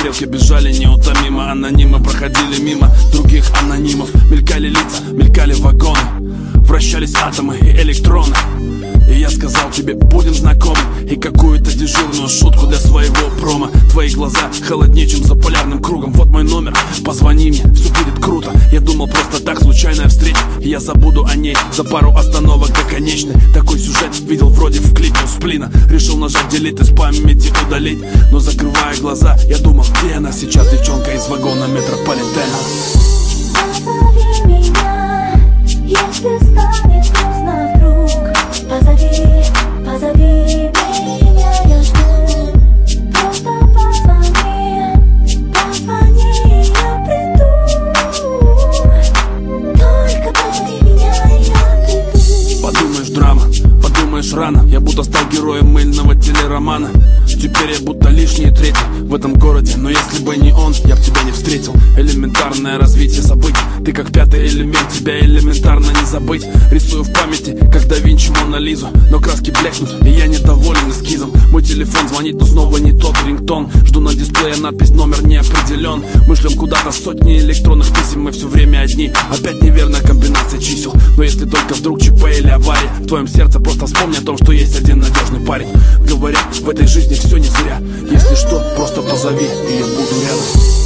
стрелки бежали неутомимо. Анонимы проходили мимо других анонимов. Мелькали лица, мелькали вагоны, вращались атомы и электроны. И я сказал тебе, будем знакомы, и какую-то дежурную шутку для своего промо. Твои глаза холоднее, чем за полярным кругом. Вот мой номер, позвони мне, все будет круто. Я думал, просто так, случайная встреча, и я забуду о ней за пару остановок до конечной. Такой сюжет видел вроде в клипе у Сплина. Решил нажать делит из памяти удалить, но закрывая глаза, я думал, где она сейчас, девчонка из вагона метрополитена. Позови меня, если станет грустно вдруг. Позови меня, я жду. Просто позвони, я приду. Только позови меня, и я приду. Подумаешь, драма, подумаешь, рано. Я будто стал героем мыльного телеромана. Теперь я будто лишний третий в этом городе, но если бы не он, я б тебя не встретил. Элементарное развитие событий, ты как пятый элемент, тебя элементарно не забыть. Рисую в памяти, как да Винчи Мона Лизу, но краски блекнут, и я недоволен эскизом. Мой телефон звонит, но снова не тот рингтон. Жду на дисплее надпись, номер не определен. Мы шлем куда-то сотни электронных писем, мы все время одни. Опять неверная комбинация чисел. Но если только вдруг ЧП или авария в твоем сердце, просто вспомни о том, что есть один надежный парень. Говорят, в этой жизни все не зря. Если что, просто позови, и я буду рядом.